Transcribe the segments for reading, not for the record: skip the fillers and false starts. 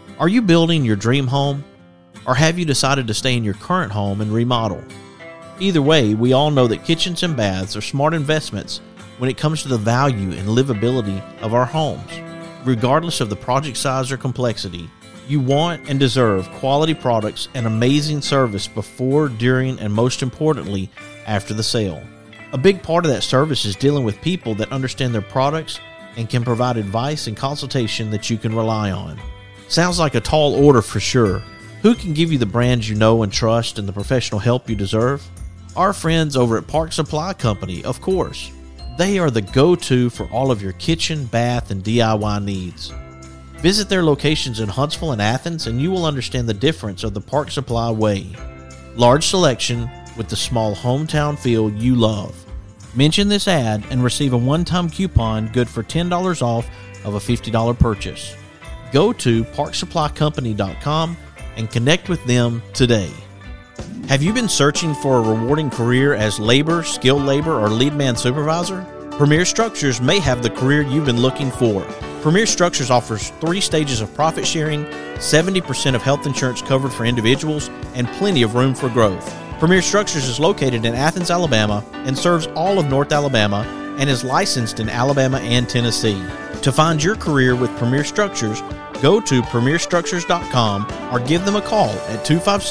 Are you building your dream home? Or have you decided to stay in your current home and remodel? Either way, we all know that kitchens and baths are smart investments when it comes to the value and livability of our homes. Regardless of the project size or complexity, you want and deserve quality products and amazing service before, during, and most importantly, after the sale. A big part of that service is dealing with people that understand their products and can provide advice and consultation that you can rely on. Sounds like a tall order for sure. Who can give you the brands you know and trust and the professional help you deserve? Our friends over at Park Supply Company, of course. They are the go-to for all of your kitchen, bath, and DIY needs. Visit their locations in Huntsville and Athens, and you will understand the difference of the Park Supply way. Large selection with the small hometown feel you love. Mention this ad and receive a one-time coupon good for $10 off of a $50 purchase. Go to parksupplycompany.com and connect with them today. Have you been searching for a rewarding career as labor, skilled labor, or lead man supervisor? Premier Structures may have the career you've been looking for. Premier Structures offers 3 stages of profit sharing, 70% of health insurance covered for individuals, and plenty of room for growth. Premier Structures is located in Athens, Alabama, and serves all of North Alabama, and is licensed in Alabama and Tennessee. To find your career with Premier Structures, go to premierstructures.com or give them a call at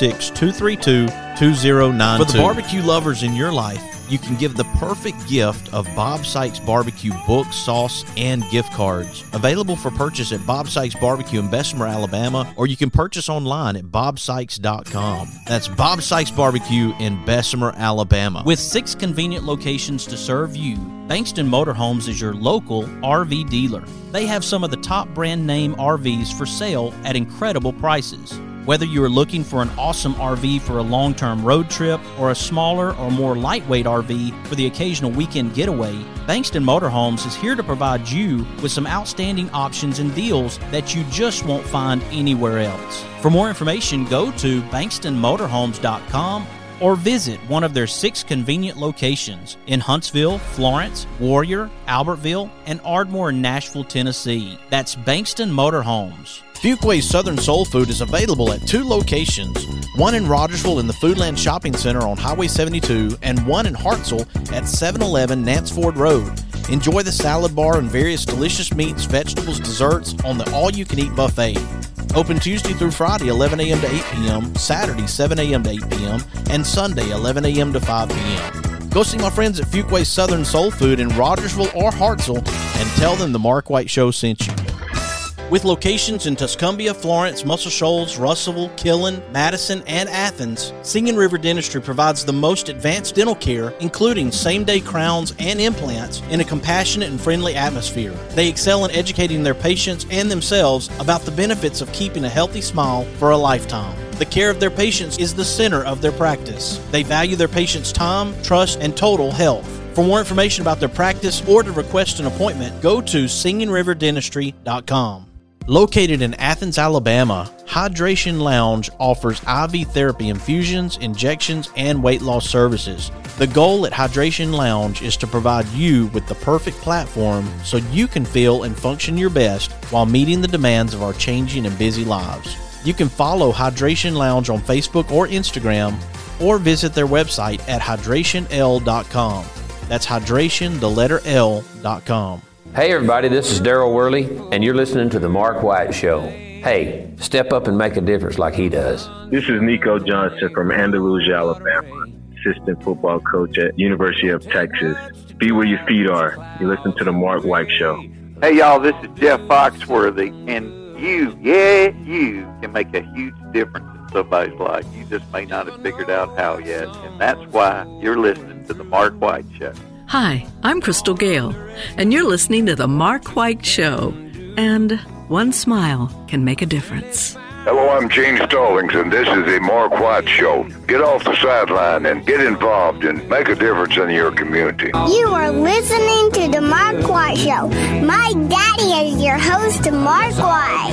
256-232-2092. For the barbecue lovers in your life, you can give the perfect gift of Bob Sykes Barbecue books, sauce, and gift cards. Available for purchase at Bob Sykes Barbecue in Bessemer, Alabama, or you can purchase online at bobsykes.com. That's Bob Sykes Barbecue in Bessemer, Alabama. With 6 convenient locations to serve you, Bankston Motorhomes is your local RV dealer. They have some of the top brand name RVs for sale at incredible prices. Whether you are looking for an awesome RV for a long-term road trip or a smaller or more lightweight RV for the occasional weekend getaway, Bankston Motorhomes is here to provide you with some outstanding options and deals that you just won't find anywhere else. For more information, go to bankstonmotorhomes.com or visit one of their 6 convenient locations in Huntsville, Florence, Warrior, Albertville, and Ardmore in Nashville, Tennessee. That's Bankston Motorhomes. Fuquay's Southern Soul Food is available at 2 locations, one in Rogersville in the Foodland Shopping Center on Highway 72 and one in Hartselle at 711 Nance Ford Road. Enjoy the salad bar and various delicious meats, vegetables, desserts on the all-you-can-eat buffet. Open Tuesday through Friday, 11 a.m. to 8 p.m., Saturday, 7 a.m. to 8 p.m., and Sunday, 11 a.m. to 5 p.m. Go see my friends at Fuquay's Southern Soul Food in Rogersville or Hartselle and tell them the Mark White Show sent you. With locations in Tuscumbia, Florence, Muscle Shoals, Russellville, Killen, Madison, and Athens, Singing River Dentistry provides the most advanced dental care, including same-day crowns and implants, in a compassionate and friendly atmosphere. They excel in educating their patients and themselves about the benefits of keeping a healthy smile for a lifetime. The care of their patients is the center of their practice. They value their patients' time, trust, and total health. For more information about their practice or to request an appointment, go to singingriverdentistry.com. Located in Athens, Alabama, Hydration Lounge offers IV therapy infusions, injections, and weight loss services. The goal at Hydration Lounge is to provide you with the perfect platform so you can feel and function your best while meeting the demands of our changing and busy lives. You can follow Hydration Lounge on Facebook or Instagram, or visit their website at hydrationl.com. That's hydration, the letter L.com. Hey everybody, this is Daryl Worley, and you're listening to The Mark White Show. Hey, step up and make a difference like he does. This is Nico Johnson from Andalusia, Alabama, assistant football coach at University of Texas. Be where your feet are. You listen to The Mark White Show. Hey y'all, this is Jeff Foxworthy, and you can make a huge difference in somebody's life. You just may not have figured out how yet, and that's why you're listening to The Mark White Show. Hi, I'm Crystal Gale, and you're listening to The Mark White Show. And one smile can make a difference. Hello, I'm Gene Stallings, and this is The Mark White Show. Get off the sideline and get involved and make a difference in your community. You are listening to The Mark White Show. My daddy is your host, Mark White.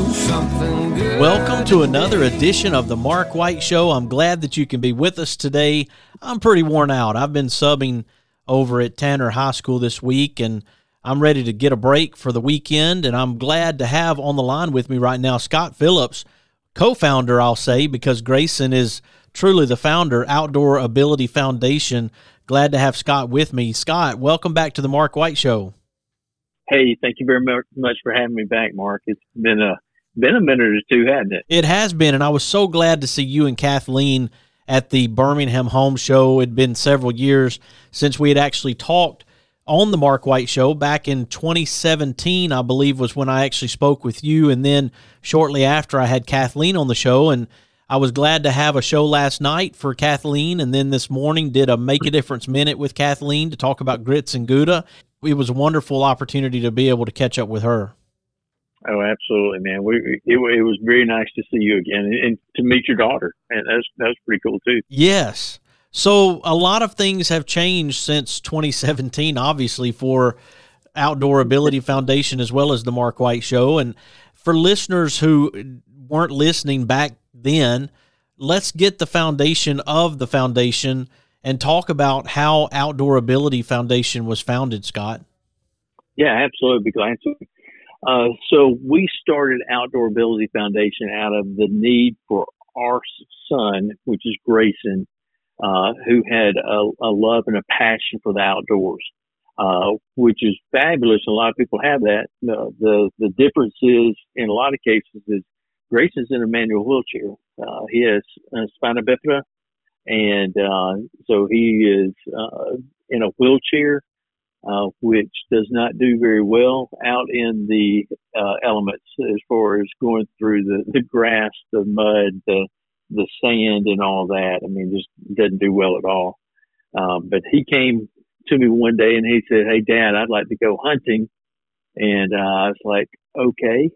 Welcome to another edition of The Mark White Show. I'm glad that you can be with us today. I'm pretty worn out. I've been subbing over at Tanner High School this week, and I'm ready to get a break for the weekend, and I'm glad to have on the line with me right now Scott Phillips, co-founder, I'll say, because Grayson is truly the founder, Outdoor Ability Foundation. Glad to have Scott with me. Scott, welcome back to the Mark White Show. Hey, thank you very much for having me back, Mark. It's been a minute or two, hasn't it? It has been, and I was so glad to see you and Kathleen at the Birmingham Home Show. It had been several years since we had actually talked on the Mark White Show. Back in 2017, I believe, was when I actually spoke with you, and then shortly after I had Kathleen on the show, and I was glad to have a show last night for Kathleen, and then this morning did a Make a Difference Minute with Kathleen to talk about grits and Gouda. It was a wonderful opportunity to be able to catch up with her. Oh, absolutely, man. It was very nice to see you again and to meet your daughter. And that was pretty cool, too. Yes. So a lot of things have changed since 2017, obviously, for Outdoor Ability Foundation as well as the Mark White Show. And for listeners who weren't listening back then, let's get the foundation of the foundation and talk about how Outdoor Ability Foundation was founded, Scott. Yeah, absolutely. Be glad to. So we started Outdoor Ability Foundation out of the need for our son, which is Grayson, who had a love and a passion for the outdoors, which is fabulous. A lot of people have that. The difference is, in a lot of cases, is Grayson's in a manual wheelchair. He has spina bifida, and so he is in a wheelchair, which does not do very well out in the elements as far as going through the grass, the mud, the sand and all that. I mean, just doesn't do well at all. But he came to me one day and he said, "Hey, Dad, I'd like to go hunting." And I was like, "Okay,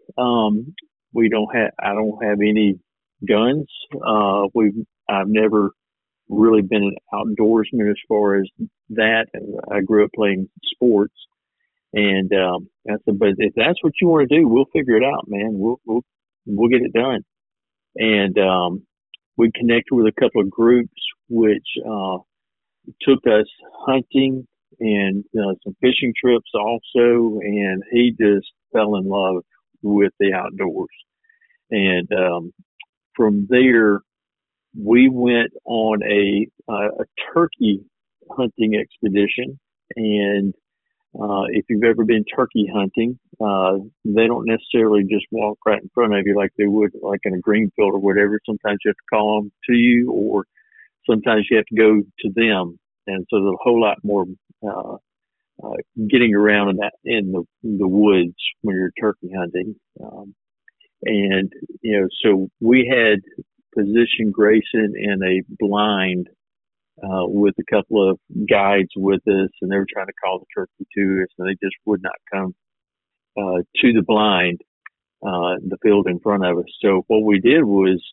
I don't have any guns. I've never really been an outdoorsman as far as that. I grew up playing sports." And I said, "But if that's what you want to do, we'll figure it out, man. We'll get it done." And we connected with a couple of groups which took us hunting and some fishing trips also, and he just fell in love with the outdoors. And from there, we went on a turkey hunting expedition. And if you've ever been turkey hunting, they don't necessarily just walk right in front of you like they would like in a green field or whatever. Sometimes you have to call them to you, or sometimes you have to go to them. And so there's a whole lot more getting around in the woods when you're turkey hunting. And so we had positioned Grayson in a blind with a couple of guides with us, and they were trying to call the turkey to us, and they just would not come to the blind, the field in front of us. So what we did was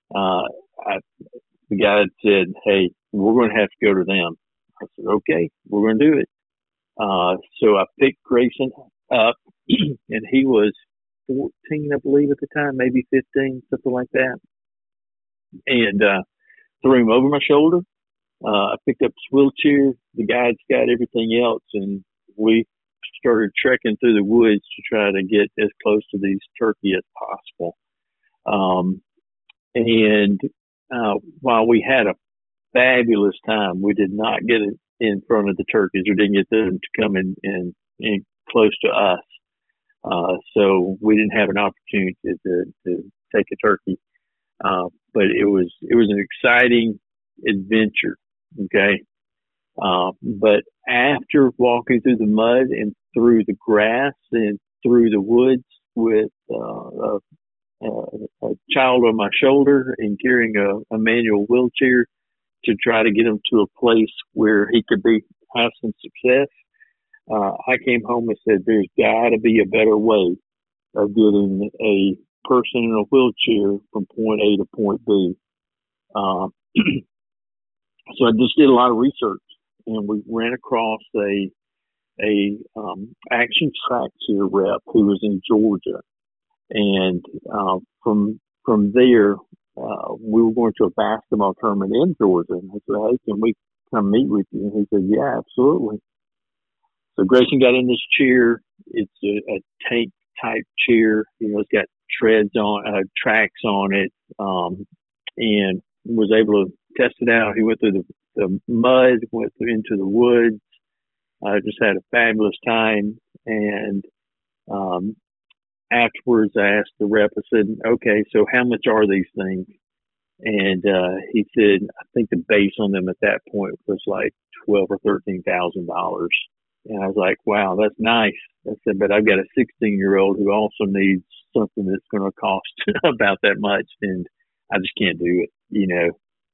the guide said, "Hey, we're going to have to go to them." I said, "Okay, we're going to do it." So I picked Grayson up, and he was 14, I believe, at the time, maybe 15, something like that. And threw him over my shoulder. I picked up his wheelchair. The guides got everything else, and we started trekking through the woods to try to get as close to these turkey as possible. And while we had a fabulous time, we did not get in front of the turkeys. We didn't get them to come in close to us. So we didn't have an opportunity to take a turkey. But it was an exciting adventure. Okay. But after walking through the mud and through the grass and through the woods with a child on my shoulder and carrying a manual wheelchair to try to get him to a place where he could have some success, I came home and said, "There's got to be a better way of getting a person in a wheelchair from point A to point B." So I just did a lot of research, and we ran across a Action Track Cheer rep who was in Georgia, and from there we were going to a basketball tournament in Georgia. And I said, "Hey, can we come meet with you?" And he said, "Yeah, absolutely." So Grayson got in this chair. It's a tank type chair. It's got treads on, tracks on it, and was able to test it out. He went through the mud, went into the woods. Just had a fabulous time. And afterwards, I asked the rep, I said, okay, so how much are these things? And he said, I think the base on them at that point was like $12,000 or $13,000. And I was like, wow, that's nice. I said, but I've got a 16-year-old who also needs something that's going to cost about that much, and I just can't do it,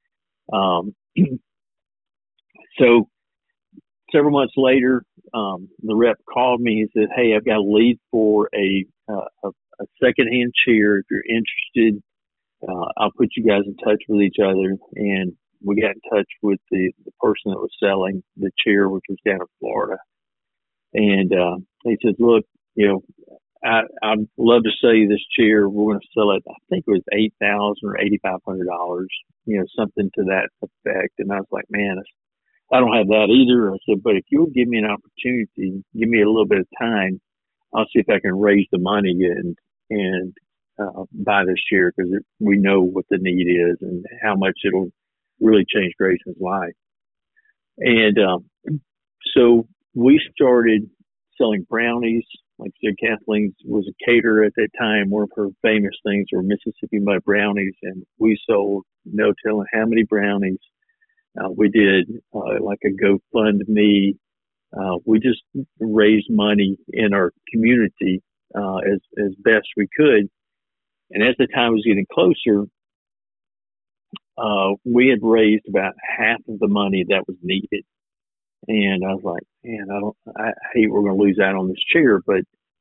So several months later, the rep called me and said, hey, I've got a lead for a secondhand chair. If you're interested, I'll put you guys in touch with each other. And we got in touch with the person that was selling the chair, which was down in Florida. And he says, look, I'd love to sell you this chair. We're going to sell it. I think it was $8,000 or $8,500, something to that effect. And I was like, man, I don't have that either. I said, but if you'll give me an opportunity, give me a little bit of time, I'll see if I can raise the money and buy this chair, because we know what the need is and how much it'll really change Grayson's life. And so we started selling brownies. Like I said, Kathleen was a caterer at that time. One of her famous things were Mississippi Mud brownies, and we sold no telling how many brownies. We did like a GoFundMe. We just raised money in our community as best we could. And as the time was getting closer, we had raised about half of the money that was needed. And I was like, man, I hate we're going to lose out on this chair, but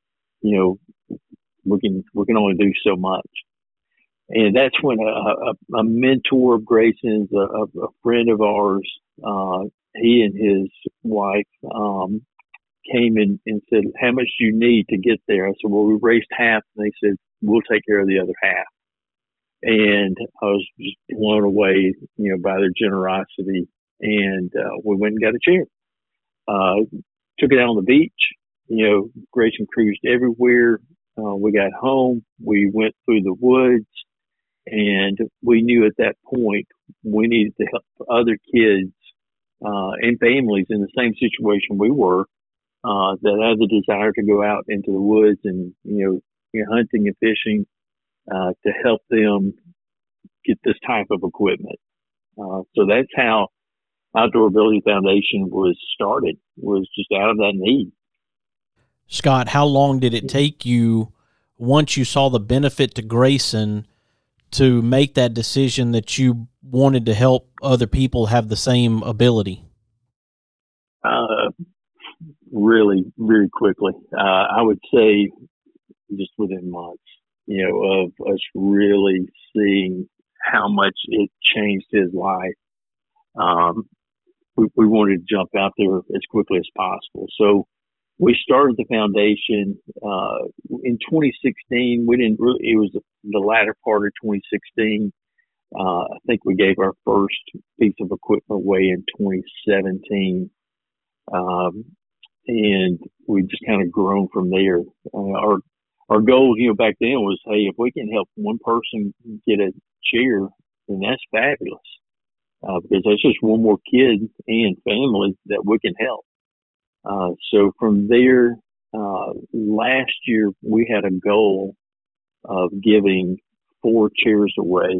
we can only do so much. And that's when a mentor of Grayson's, a friend of ours, he and his wife came in and said, how much do you need to get there? I said, well, we raised half. And they said, we'll take care of the other half. And I was just blown away, by their generosity. And we went and got a chair. Took it out on the beach. Grayson cruised everywhere. We got home. We went through the woods. And we knew at that point we needed to help other kids and families in the same situation we were, that had the desire to go out into the woods and, hunting and fishing, to help them get this type of equipment. So that's how Outdoor Ability Foundation was started, was just out of that need. Scott, how long did it take you, once you saw the benefit to Grayson, to make that decision that you wanted to help other people have the same ability? Really, very quickly. I would say just within months, of us really seeing how much it changed his life. We wanted to jump out there as quickly as possible. So we started the foundation in 2016. We didn't really, it was the latter part of 2016. I think we gave our first piece of equipment away in 2017. And we just kind of grown from there. Our goal, back then was, hey, if we can help one person get a chair, then that's fabulous. Because that's just one more kid and family that we can help. So from there, last year we had a goal of giving 4 chairs away.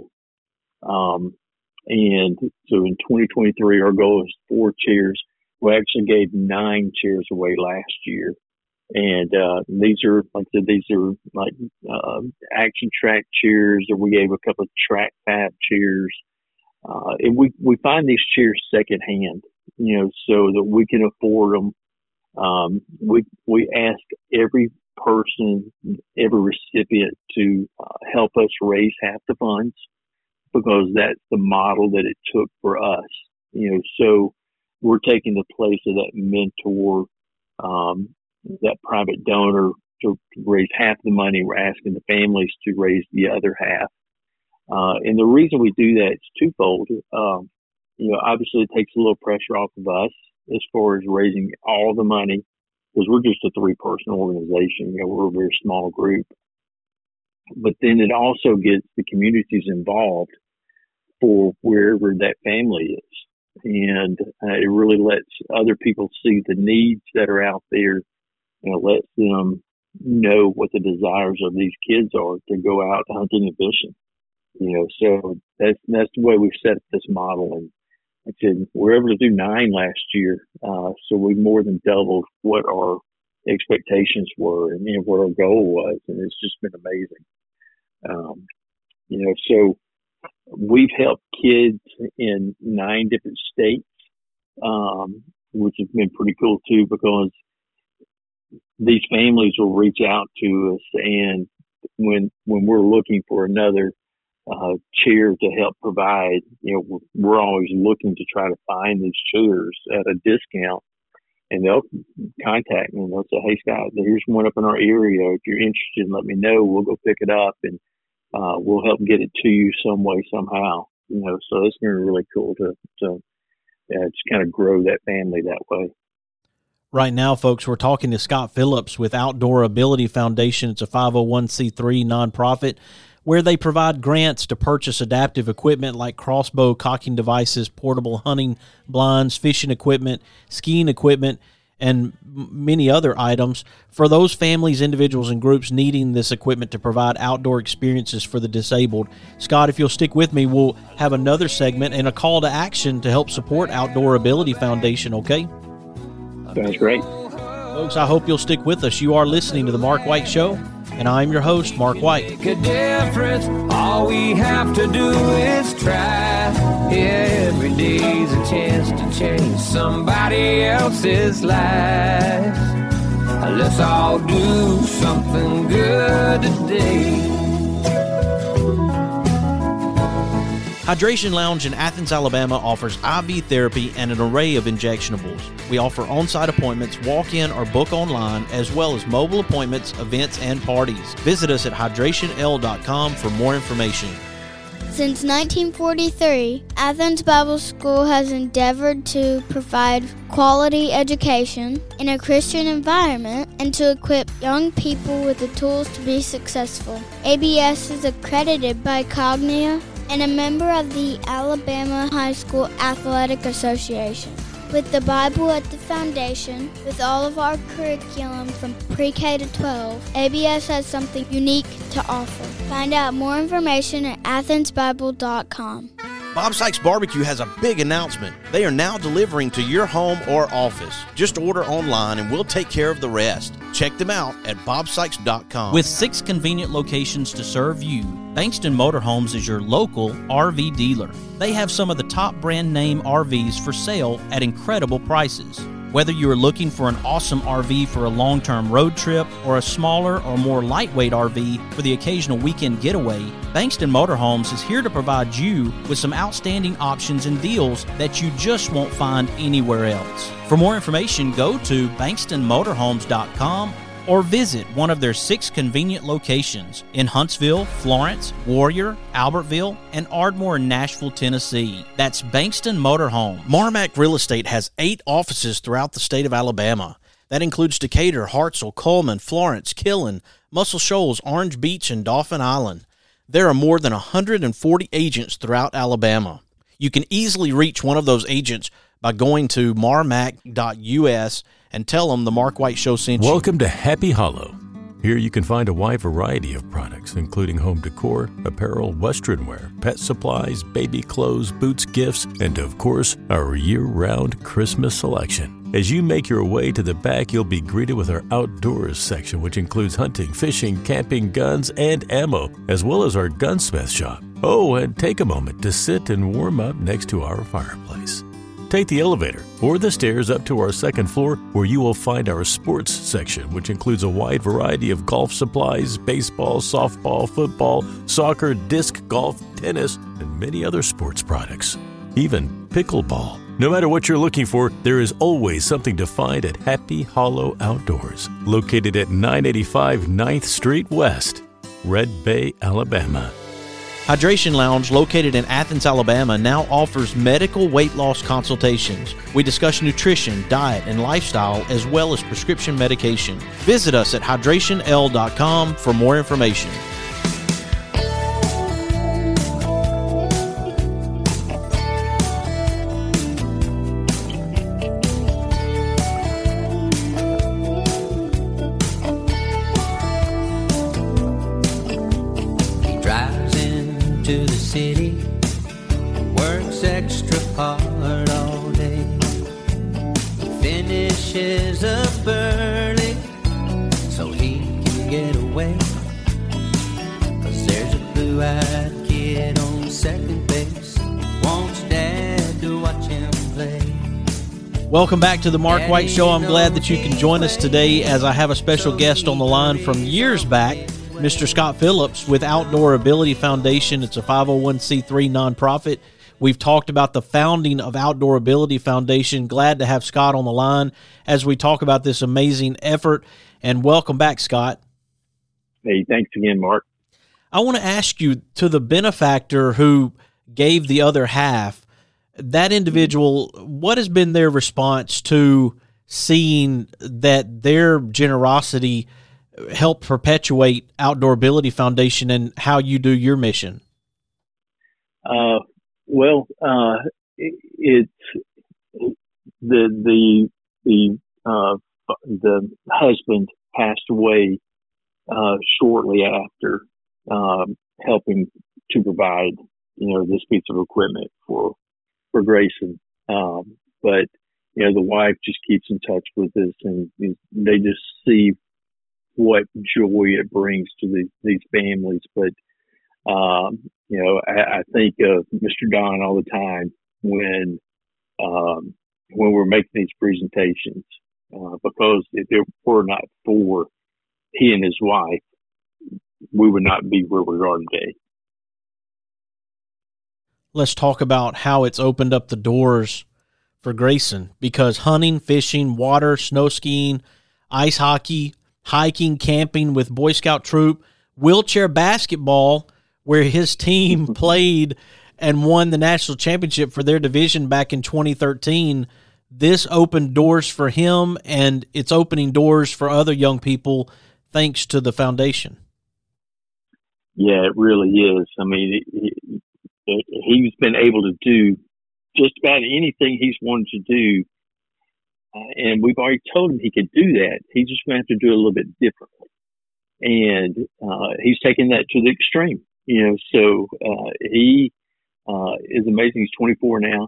And so in 2023, our goal is 4 chairs. We actually gave 9 chairs away last year. And these are, like I said, Action Track chairs, or we gave a couple of Track Fab chairs. And we find these chairs secondhand, so that we can afford them. We ask every person, every recipient to help us raise half the funds, because that's the model that it took for us. So we're taking the place of that mentor, that private donor to raise half the money. We're asking the families to raise the other half. And the reason we do that is twofold. Obviously it takes a little pressure off of us as far as raising all the money. because we're just a 3-person organization. We're a very small group. But then it also gets the communities involved for wherever that family is. And it really lets other people see the needs that are out there, and it lets them know what the desires of these kids are to go out hunting and fishing. So that's the way we've set up this model. And I said, we were able to do 9 last year. So we more than doubled what our expectations were and what our goal was. And it's just been amazing. So we've helped kids in 9 different states, which has been pretty cool too, because these families will reach out to us, and when we're looking for another chair to help provide, we're always looking to try to find these chairs at a discount, and they'll contact me and they'll say, "Hey Scott, here's one up in our area. If you're interested, let me know. We'll go pick it up, and we'll help get it to you some way, somehow." So it's been really cool to just kind of grow that family that way. Right now, folks, we're talking to Scott Phillips with Outdoor Ability Foundation. It's a 501c3 nonprofit where they provide grants to purchase adaptive equipment like crossbow cocking devices, portable hunting blinds, fishing equipment, skiing equipment, and many other items for those families, individuals, and groups needing this equipment to provide outdoor experiences for the disabled. Scott, if you'll stick with me, we'll have another segment and a call to action to help support Outdoor Ability Foundation, okay? Sounds great. Folks, I hope you'll stick with us. You are listening to The Mark White Show, and I'm your host, Mark White. Make a difference. All we have to do is try. Yeah, every day's a chance to change somebody else's life. Let's all do something good today. Hydration Lounge in Athens, Alabama offers IV therapy and an array of injectionables. We offer on-site appointments, walk-in or book online, as well as mobile appointments, events, and parties. Visit us at hydrationl.com for more information. Since 1943, Athens Bible School has endeavored to provide quality education in a Christian environment and to equip young people with the tools to be successful. ABS is accredited by Cognia and a member of the Alabama High School Athletic Association. With the Bible at the foundation, with all of our curriculum from pre-K to 12, ABS has something unique to offer. Find out more information at athensbible.com. Bob Sykes Barbecue has a big announcement. They are now delivering to your home or office. Just order online and we'll take care of the rest. Check them out at bobsykes.com. With 6 convenient locations to serve you, Bankston Motorhomes is your local RV dealer. They have some of the top brand name RVs for sale at incredible prices. Whether you are looking for an awesome RV for a long-term road trip or a smaller or more lightweight RV for the occasional weekend getaway, Bankston Motorhomes is here to provide you with some outstanding options and deals that you just won't find anywhere else. For more information, go to bankstonmotorhomes.com or visit one of their 6 convenient locations in Huntsville, Florence, Warrior, Albertville, and Ardmore in Nashville, Tennessee. That's Bankston Motorhome. Marmac Real Estate has 8 offices throughout the state of Alabama. That includes Decatur, Hartselle, Coleman, Florence, Killen, Muscle Shoals, Orange Beach, and Dauphin Island. There are more than 140 agents throughout Alabama. You can easily reach one of those agents by going to marmac.us and tell them the Mark White Show sent you. Welcome to Happy Hollow. Here you can find a wide variety of products, including home decor, apparel, western wear, pet supplies, baby clothes, boots, gifts, and of course, our year-round Christmas selection. As you make your way to the back, you'll be greeted with our outdoors section, which includes hunting, fishing, camping, guns, and ammo, as well as our gunsmith shop. Oh, and take a moment to sit and warm up next to our fireplace. Take the elevator or the stairs up to our second floor, where you will find our sports section, which includes a wide variety of golf supplies, baseball, softball, football, soccer, disc golf, tennis, and many other sports products. Even pickleball. No matter what you're looking for, there is always something to find at Happy Hollow Outdoors, located at 985 9th Street West, Red Bay, Alabama. Hydration Lounge, located in Athens, Alabama, now offers medical weight loss consultations. We discuss nutrition, diet, and lifestyle, as well as prescription medication. Visit us at hydrationl.com for more information. To the city, works extra hard all day, finishes up early so he can get away, 'cause there's a blue-eyed kid on second base, wants dad to watch him play. Welcome back to the Mark White Show. I'm glad that you can join us today as I have a special guest on the line from years back, Mr. Scott Phillips with Outdoor Ability Foundation. It's a 501c3 nonprofit. We've talked about the founding of Outdoor Ability Foundation. Glad to have Scott on the line as we talk about this amazing effort. And welcome back, Scott. Hey, thanks again, Mark. I want to ask you, to the benefactor who gave the other half, that individual, what has been their response to seeing that their generosity help perpetuate Outdoor Ability Foundation and how you do your mission? It's the husband passed away shortly after helping to provide this piece of equipment for Grayson. But the wife just keeps in touch with us, and they just see what joy it brings to these families. But, I think of Mr. Don all the time when we're making these presentations, because if it were not for he and his wife, we would not be where we are today. Let's talk about how it's opened up the doors for Grayson, because hunting, fishing, water, snow skiing, ice hockey, hiking, camping with Boy Scout troop, wheelchair basketball, where his team played and won the national championship for their division back in 2013. This opened doors for him, and it's opening doors for other young people thanks to the foundation. Yeah, it really is. I mean, he's been able to do just about anything he's wanted to do. And we've already told him he could do that. He's just going to have to do it a little bit differently. And he's taken that to the extreme, So he is amazing. He's 24 now.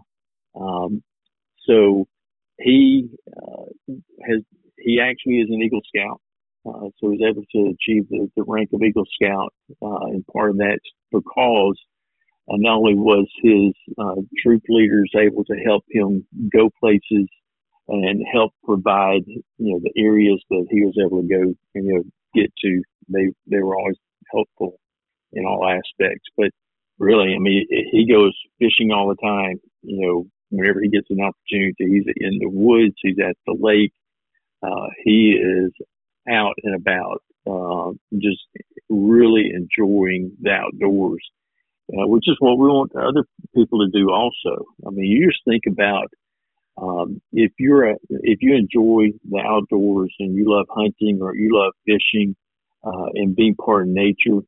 So he actually is an Eagle Scout. So he's able to achieve the rank of Eagle Scout. And part of that's because not only was his troop leaders able to help him go places and help provide, the areas that he was able to go and, get to. They were always helpful in all aspects. But really, I mean, he goes fishing all the time. Whenever he gets an opportunity, he's in the woods, he's at the lake. He is out and about, just really enjoying the outdoors, which is what we want other people to do also. I mean, you just think about, if you enjoy the outdoors and you love hunting or you love fishing, and being part of nature,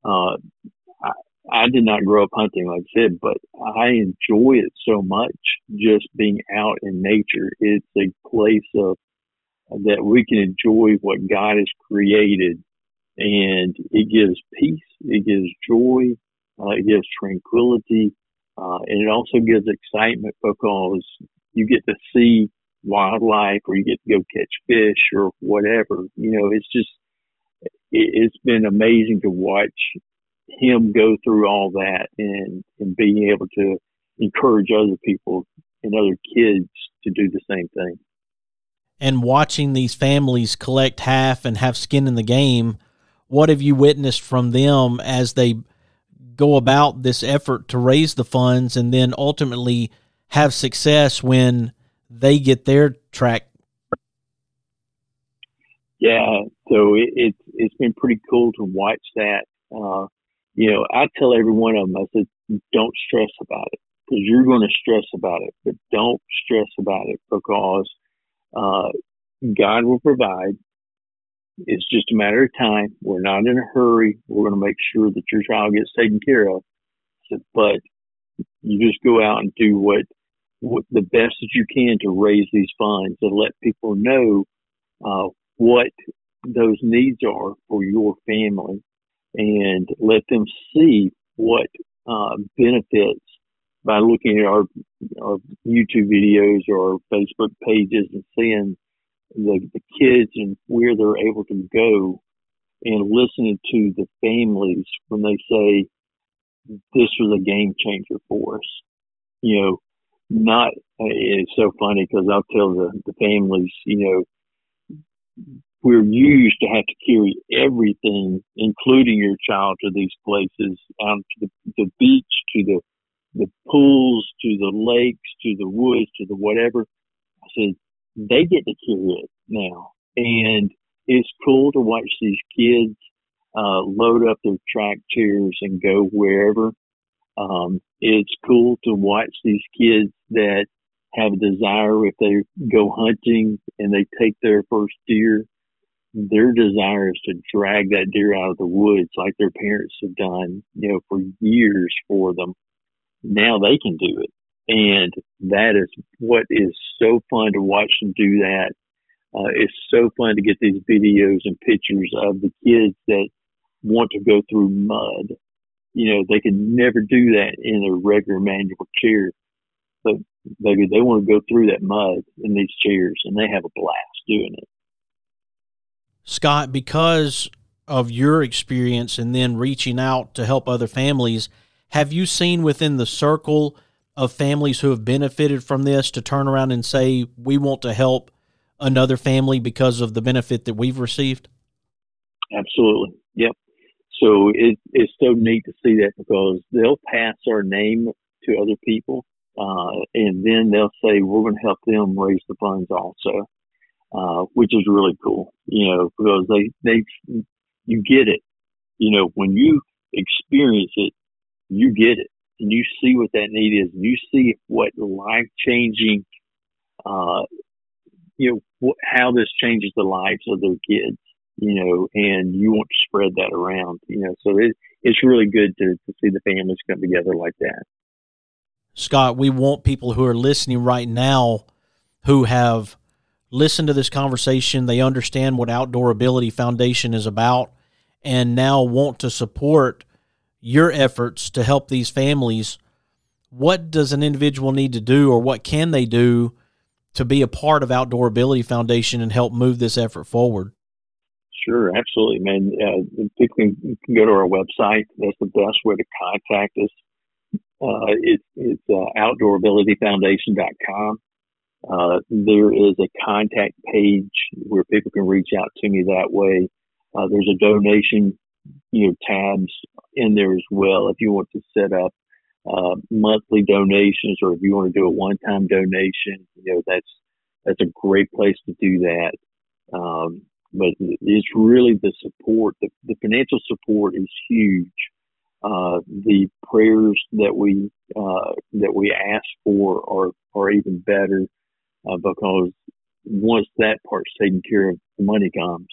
I did not grow up hunting, like I said, but I enjoy it so much, just being out in nature. It's a place that we can enjoy what God has created, and it gives peace, it gives joy, it gives tranquility, and it also gives excitement because you get to see wildlife, or you get to go catch fish or whatever. It's been amazing to watch him go through all that and being able to encourage other people and other kids to do the same thing. And watching these families collect half and have skin in the game, what have you witnessed from them as they go about this effort to raise the funds and then ultimately have success when they get their track? Yeah, so it's been pretty cool to watch that. I tell every one of them, I said, don't stress about it, because you're going to stress about it, but don't stress about it, because God will provide. It's just a matter of time. We're not in a hurry. We're going to make sure that your child gets taken care of. But you just go out and do what the best that you can to raise these funds and let people know what those needs are for your family, and let them see what benefits by looking at our YouTube videos or our Facebook pages and seeing the kids and where they're able to go, and listening to the families when they say, this was a game changer for us. It's so funny because I'll tell the families, we're used to have to carry everything, including your child, to these places, out to the beach, to the pools, to the lakes, to the woods, to the whatever. I said, they get to carry it now. And it's cool to watch these kids load up their track chairs and go wherever. It's cool to watch these kids that have a desire, if they go hunting and they take their first deer, their desire is to drag that deer out of the woods like their parents have done, for years for them. Now they can do it. And that is what is so fun to watch them do that. It's so fun to get these videos and pictures of the kids that want to go through mud. They could never do that in a regular manual chair, but maybe they want to go through that mud in these chairs, and they have a blast doing it. Scott, because of your experience and then reaching out to help other families, have you seen within the circle of families who have benefited from this to turn around and say, we want to help another family because of the benefit that we've received? Absolutely. Yep. So it's so neat to see that, because they'll pass our name to other people, and then they'll say, we're going to help them raise the funds also, which is really cool, because you get it. When you experience it, you get it, and you see what that need is, and you see what life-changing, how this changes the lives of their kids, and you want to spread that around, so it's really good to see the families come together like that. Scott, we want people who are listening right now who have listened to this conversation, they understand what Outdoor Ability Foundation is about, and now want to support your efforts to help these families. What does an individual need to do, or what can they do to be a part of Outdoor Ability Foundation and help move this effort forward? Sure, absolutely, man. People can go to our website. That's the best way to contact us. It's outdoorabilityfoundation.com. There is a contact page where people can reach out to me that way. There's a donation, tabs in there as well. If you want to set up monthly donations, or if you want to do a one-time donation, that's a great place to do that. But it's really the support. The financial support is huge. The prayers that we ask for are even better, because once that part's taken care of, the money comes.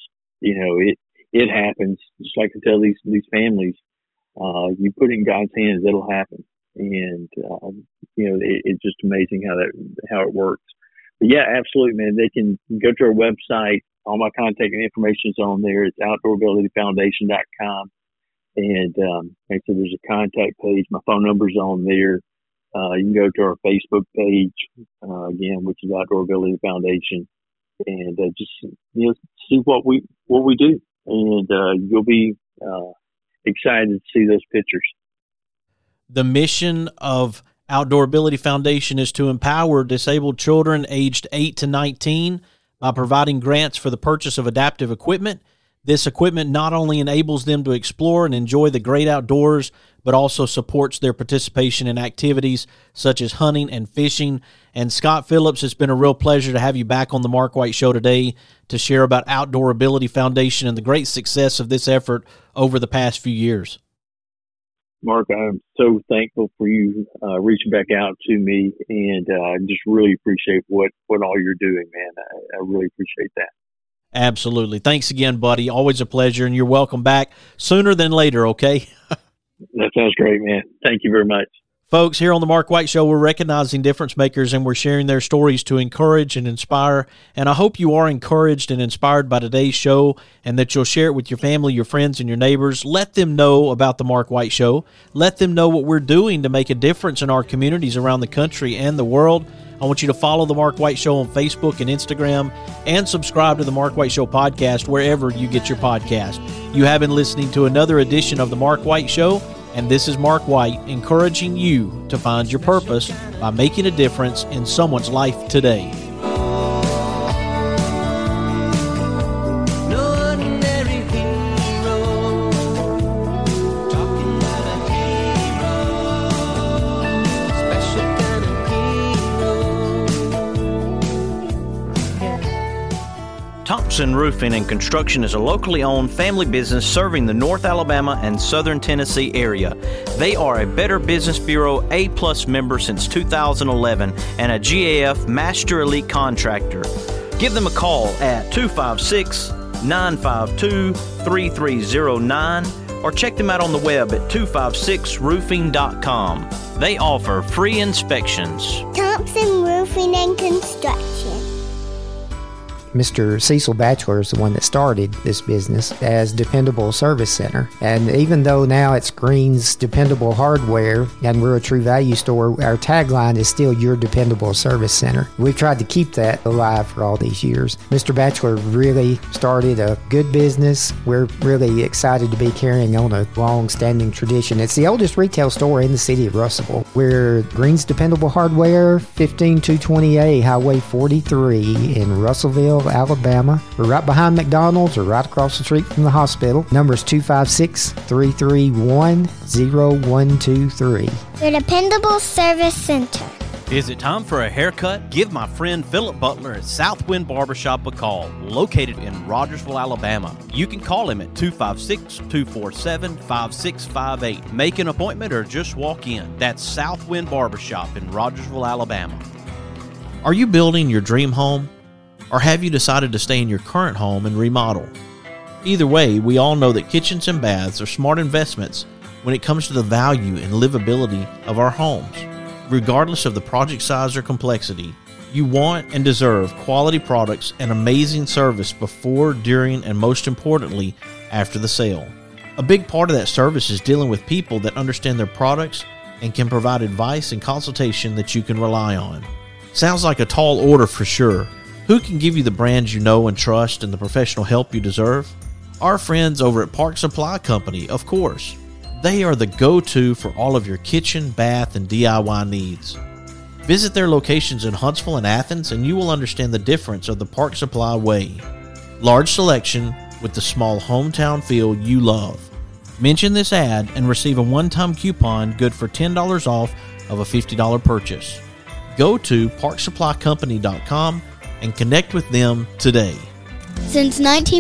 It happens. Just like I tell these families, you put it in God's hands, it'll happen. And it's just amazing how it works. But yeah, absolutely, man. They can go to our website. All my contact information is on there. It's outdoorabilityfoundation.com. And like I said, there's a contact page. My phone number's on there. You can go to our Facebook page, again, which is Outdoor Ability Foundation, and just see what we do, and you'll be excited to see those pictures. The mission of Outdoor Ability Foundation is to empower disabled children aged 8 to 19 by providing grants for the purchase of adaptive equipment. This equipment not only enables them to explore and enjoy the great outdoors, but also supports their participation in activities such as hunting and fishing. And Scott Phillips, it's been a real pleasure to have you back on the Mark White Show today to share about Outdoor Ability Foundation and the great success of this effort over the past few years. Mark, I'm so thankful for you reaching back out to me, and I just really appreciate what all you're doing, man. I really appreciate that. Absolutely. Thanks again, buddy. Always a pleasure, and you're welcome back sooner than later, okay? That sounds great, man. Thank you very much. Folks, here on the Mark White Show, we're recognizing difference makers, and we're sharing their stories to encourage and inspire. And I hope you are encouraged and inspired by today's show, and that you'll share it with your family, your friends, and your neighbors. Let them know about the Mark White Show. Let them know what we're doing to make a difference in our communities around the country and the world. I want you to follow the Mark White Show on Facebook and Instagram, and subscribe to the Mark White Show podcast wherever you get your podcast. You have been listening to another edition of the Mark White Show, and this is Mark White encouraging you to find your purpose by making a difference in someone's life today. Thompson Roofing and Construction is a locally owned family business serving the North Alabama and Southern Tennessee area. They are a Better Business Bureau A+ member since 2011 and a GAF Master Elite Contractor. Give them a call at 256-952-3309 or check them out on the web at 256roofing.com. They offer free inspections. Thompson Roofing and Construction. Mr. Cecil Batchelor is the one that started this business as Dependable Service Center. And even though now it's Green's Dependable Hardware and we're a True Value store, our tagline is still Your Dependable Service Center. We've tried to keep that alive for all these years. Mr. Batchelor really started a good business. We're really excited to be carrying on a long-standing tradition. It's the oldest retail store in the city of Russellville. We're Green's Dependable Hardware, 15220A Highway 43 in Russellville, Alabama. We're right behind McDonald's or right across the street from the hospital. Number is 256-331-0123. Your Dependable Service Center. Is it time for a haircut? Give my friend Philip Butler at Southwind Barbershop a call, located in Rogersville, Alabama. You can call him at 256-247-5658. Make an appointment or just walk in. That's Southwind Barbershop in Rogersville, Alabama. Are you building your dream home? Or have you decided to stay in your current home and remodel? Either way, we all know that kitchens and baths are smart investments when it comes to the value and livability of our homes. Regardless of the project size or complexity, you want and deserve quality products and amazing service before, during, and most importantly, after the sale. A big part of that service is dealing with people that understand their products and can provide advice and consultation that you can rely on. Sounds like a tall order for sure. Who can give you the brands you know and trust and the professional help you deserve? Our friends over at Park Supply Company, of course. They are the go-to for all of your kitchen, bath, and DIY needs. Visit their locations in Huntsville and Athens, and you will understand the difference of the Park Supply way. Large selection with the small hometown feel you love. Mention this ad and receive a one-time coupon good for $10 off of a $50 purchase. Go to parksupplycompany.com and connect with them today. Since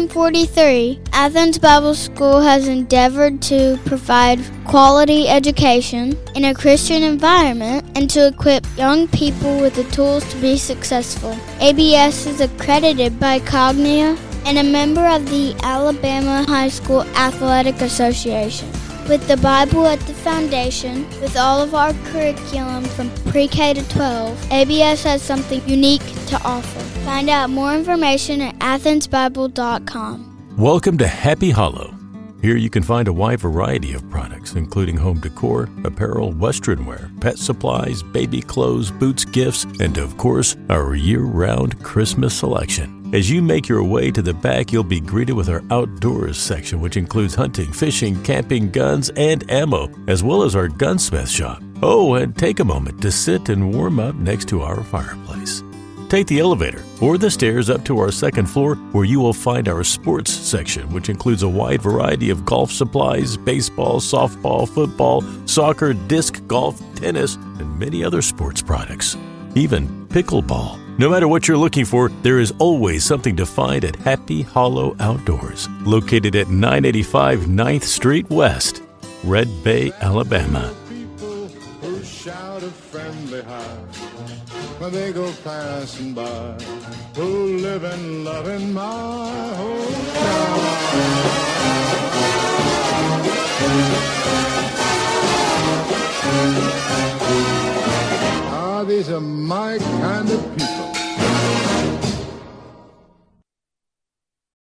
1943, Athens Bible School has endeavored to provide quality education in a Christian environment and to equip young people with the tools to be successful. ABS is accredited by Cognia and a member of the Alabama High School Athletic Association. With the Bible at the foundation, with all of our curriculum from pre-K to 12, ABS has something unique to offer. Find out more information at athensbible.com. Welcome to Happy Hollow. Here you can find a wide variety of products, including home decor, apparel, western wear, pet supplies, baby clothes, boots, gifts, and of course, our year-round Christmas selection. As you make your way to the back, you'll be greeted with our outdoors section, which includes hunting, fishing, camping, guns, and ammo, as well as our gunsmith shop. Oh, and take a moment to sit and warm up next to our fireplace. Take the elevator or the stairs up to our second floor, where you will find our sports section, which includes a wide variety of golf supplies, baseball, softball, football, soccer, disc golf, tennis, and many other sports products. Even pickleball. No matter what you're looking for, there is always something to find at Happy Hollow Outdoors, located at 985 9th Street West. Red Bay, Alabama. Who shout a friendly hi when they go passing by, who live and love in my hometown. These are my kind of people.